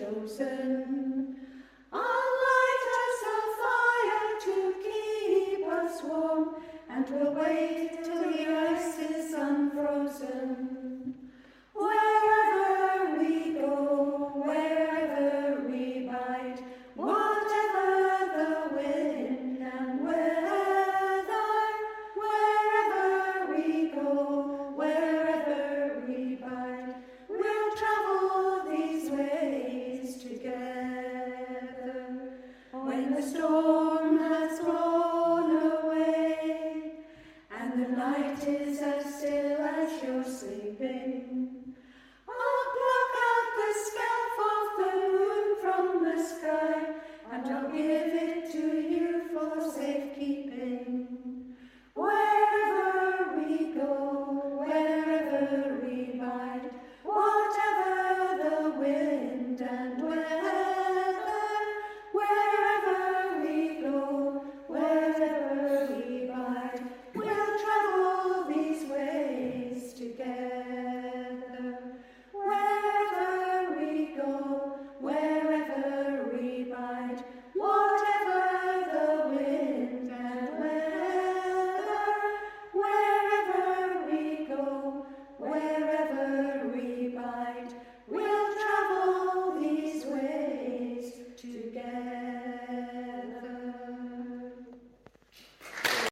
chosen. I'll light us a fire to keep us warm, and we'll wait till the ice is unfrozen. Wherever we go, wherever we bide, whatever the wind and weather, wherever we go, wherever we bide, we'll travel these ways together. When the storm